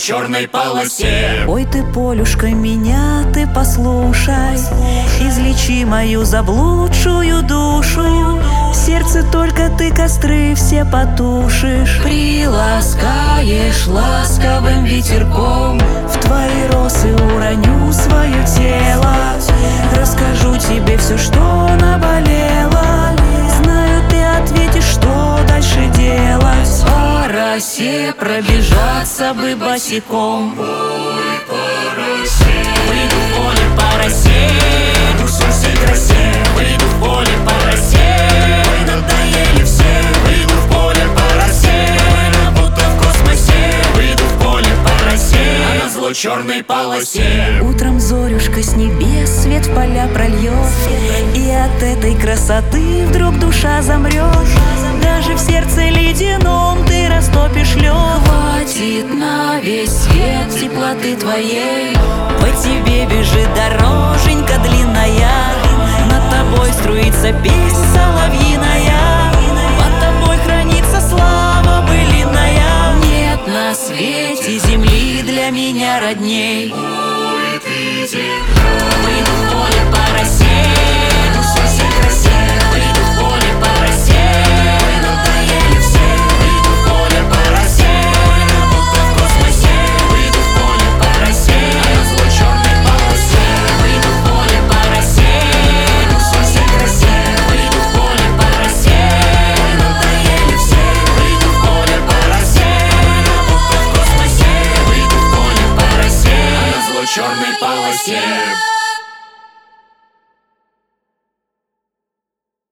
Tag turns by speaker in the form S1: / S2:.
S1: черной полосе.
S2: Ой, ты, Полюшка, меня ты послушай, излечи мою заблудшую душу. В сердце только ты костры все потушишь, приласкаешь ласковым ветерком. В твои росы уроню свое тело, расскажу тебе все, что наболело. Знаю, ты ответишь, что дальше делать. По росе пробежаться бы босиком.
S1: Выйду в поле по росе, душу всей красе. Выйду в поле по росе, ой, надоели все. Выйду в поле по росе, будто в космосе. Выйду в поле по росе, а назло черной полосе.
S2: Утром зорюшка с небес свет в поля прольет, и от этой красоты вдруг душа замрет. Даже в сердце ледяном ты растопишь лед. Хватит на весь свет теплоты твоей, по тебе бежит дороженька длинная. Над тобой струится песнь соловьиная, под тобой хранится слава былиная. Нет на свете земли для меня родней.
S1: Выйду в поле по росе, душу всей красе. Выйду в поле по росе, ой, надоели все. Выйду в поле по росе, будто в космосе. Выйду в поле по росе, а назло черной полосе. Выйду в поле по росе, душу всей красе. Выйду в поле по росе, ой, надоели все. Выйду в поле по росе, будто в космосе. Выйду в поле по росе, а назло черной полосе.